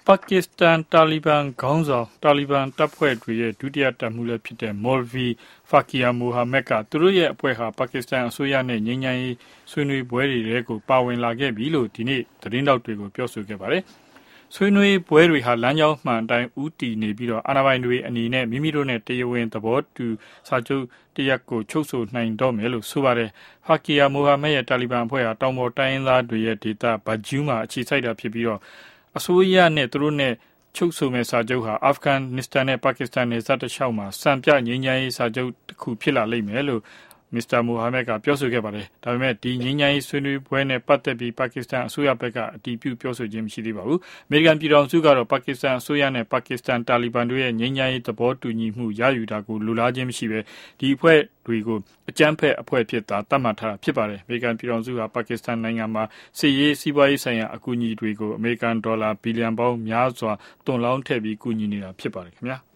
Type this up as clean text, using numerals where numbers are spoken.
ပါကစ္စတန်တာလီဘန်ခေါင်းဆောင်တာလီဘန်တပ်ဖွဲ့တွေရဲ့ဒုတိယတပ်မှူးလည်းဖြစ်တဲ့မော်လ်ဗီဖာကီယာမိုဟာမက်ကသူတို့ရဲ့အဖွဲ့ဟာပါကစ္စတန်အစိုးရနဲ့ငြိမ်းချမ်းရေးဆွေးနွေးပွဲတွေကိုပါဝင်လာခဲ့ပြီလို့ဒီနေ့သတင်းတောက်တွေကိုပြောဆိုခဲ့ပါတယ်။ဆွေးနွေးပွဲတွေဟာလမ်းကြောင်းမှန်အတိုင်းဦးတည်နေပြီးတော့အာဏာပိုင်တွေအနေနဲ့မိမိတို့နဲ့တရားဝင်သဘောတူစာချုပ်တရက်ကိုချုပ်ဆိုနိုင်တော့မယ်လို့ဆိုပါတယ်။ဖာကီယာမိုဟာမက်ရဲ့တာလီဘန်အဖွဲ့ဟာတောင်ပေါ်တိုင်းရင်းသားတွေရဲ့ဒေသဘာဂျူးမှာအခြေစိုက်တာဖြစ်ပြီးတော့အစိုးရနဲ့သူတို့နဲ့ချုပ်ဆိုမဲ့စာချုပ်ဟာအာဖဂန်နစ္စတန်နဲ့ပါကစ္စတန်နယ်စပ်တစ်လျှောက်မှာစံပြငြိမ်းချမ်းရေးစာချုပ်တစ်ခုဖြစ်လာလိမ့်မယ်လို့မစ္စတာမိုဟာမက်ကပြောဆိုခဲ့ပါတယ်။ဒါပေမဲ့ဒီငြိမ်းချမ်းရေးဆွေးနွေးပွဲနဲ့ပတ်သက်ပြီးပါကစ္စတန်အစိုးရဘက်ကအတည်ပြုပြောဆိုခြင်းမရှိသေးပါဘူး။အမေရိကန်ပြည်ထောင်စုကတော့ပါကစ္စတန်အစိုးရနဲ့ပါကစ္စတန်တာလီဘန်တို့ရဲ့ငြိမ်းချမ်းရေးသဘောတူညီမှုရယူတာကိုလိုလားခြင်းမရှိဘဲဒီအဖွဲ့တွေကိုအကြမ်းဖက်အဖွဲ့ဖြစ်တာသတ်မှတ်ထားတာဖြစ်ပါတယ်။အမေရိကန်ပြည်ထောင်စုဟာပါကစ္စတန်နိုင်ငံမှာစစ်ရေးစီးပွားရေးဆိုင်ရာအကူအညီတွေကိုအမေရိကန်ဒေါ်လာဘီလီယံပေါင်းများစွာတွန်းလောင်းထည့်ပြီးကူညီနေတာဖြစ်ပါတယ်ခင်ဗျာ။